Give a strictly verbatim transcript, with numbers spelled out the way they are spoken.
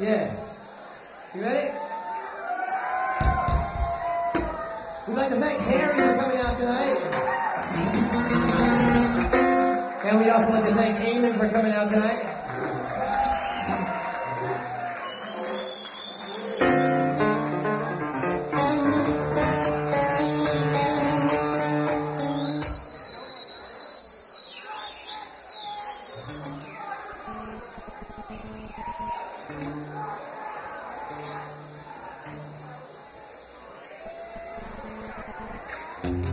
Yeah. You ready? We'd like to thank Harry for coming out tonight. And we'd also like to thank Eamon for coming out tonight. Thank